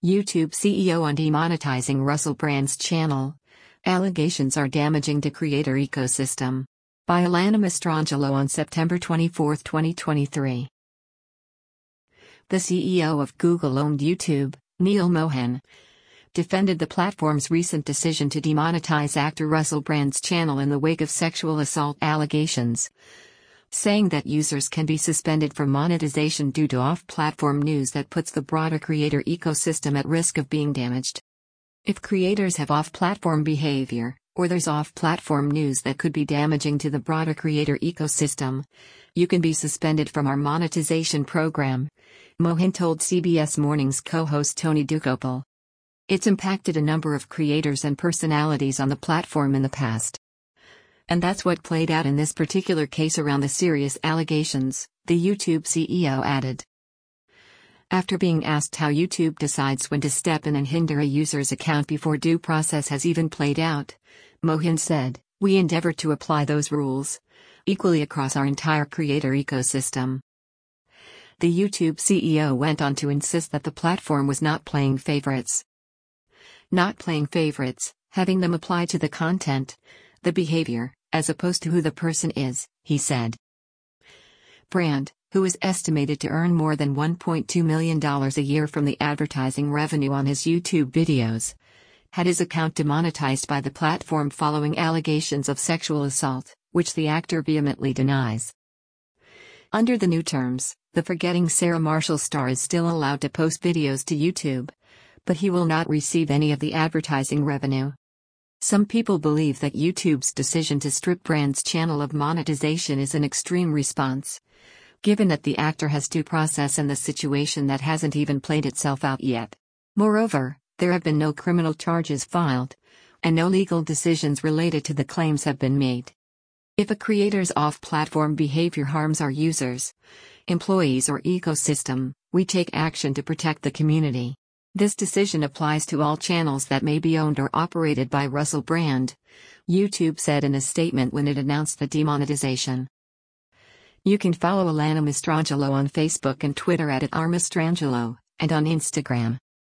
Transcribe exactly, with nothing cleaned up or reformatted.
YouTube C E O on demonetizing Russell Brand's channel. Allegations are damaging the creator ecosystem. By Alana Mastrangelo on September twenty-fourth, twenty twenty-three. The C E O of Google-owned YouTube, Neal Mohan, defended the platform's recent decision to demonetize actor Russell Brand's channel in the wake of sexual assault allegations, saying that users can be suspended from monetization due to off-platform news that puts the broader creator ecosystem at risk of being damaged. If creators have off-platform behavior, or there's off-platform news that could be damaging to the broader creator ecosystem, you can be suspended from our monetization program, Mohan told C B S Mornings co-host Tony Dokoupil. It's impacted a number of creators and personalities on the platform in the past. And that's what played out in this particular case around the serious allegations, the YouTube C E O added. After being asked how YouTube decides when to step in and hinder a user's account before due process has even played out, Mohan said, "We endeavor to apply those rules equally across our entire creator ecosystem." The YouTube C E O went on to insist that the platform was not playing favorites. Not playing favorites, having them apply to the content, the behavior, as opposed to who the person is, he said. Brand, who is estimated to earn more than one point two million dollars a year from the advertising revenue on his YouTube videos, had his account demonetized by the platform following allegations of sexual assault, which the actor vehemently denies. Under the new terms, the Forgetting Sarah Marshall star is still allowed to post videos to YouTube, but he will not receive any of the advertising revenue. Some people believe that YouTube's decision to strip Brand's channel of monetization is an extreme response, given that the actor has due process in the situation that hasn't even played itself out yet. Moreover, there have been no criminal charges filed, and no legal decisions related to the claims have been made. If a creator's off-platform behavior harms our users, employees or ecosystem, we take action to protect the community. This decision applies to all channels that may be owned or operated by Russell Brand, YouTube said in a statement when it announced the demonetization. You can follow Alana Mastrangelo on Facebook and Twitter at, at r mastrangelo, and on Instagram